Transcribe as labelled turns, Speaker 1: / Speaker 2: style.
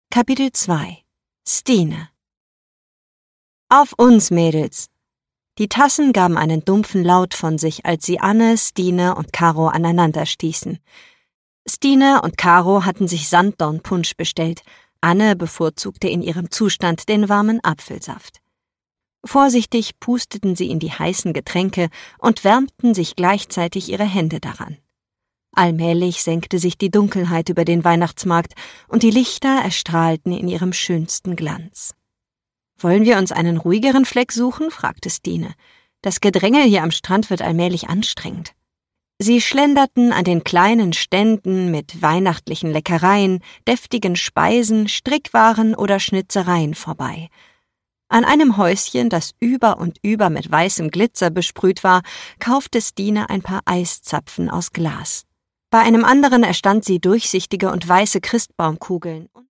Speaker 1: Kapitel 2 Stine Auf uns, Mädels! Die Tassen gaben einen dumpfen Laut von sich, als sie Anne, Stine und Caro aneinander stießen. Stine und Caro hatten sich Sanddornpunsch bestellt. Anne bevorzugte in ihrem Zustand den warmen Apfelsaft. Vorsichtig pusteten sie in die heißen Getränke und wärmten sich gleichzeitig ihre Hände daran. Allmählich senkte sich die Dunkelheit über den Weihnachtsmarkt und die Lichter erstrahlten in ihrem schönsten Glanz. »Wollen wir uns einen ruhigeren Fleck suchen?« fragte Stine. »Das Gedrängel hier am Strand wird allmählich anstrengend.« Sie schlenderten an den kleinen Ständen mit weihnachtlichen Leckereien, deftigen Speisen, Strickwaren oder Schnitzereien vorbei. An einem Häuschen, das über und über mit weißem Glitzer besprüht war, kaufte Stine ein paar Eiszapfen aus Glas. Bei einem anderen erstand sie durchsichtige und weiße Christbaumkugeln.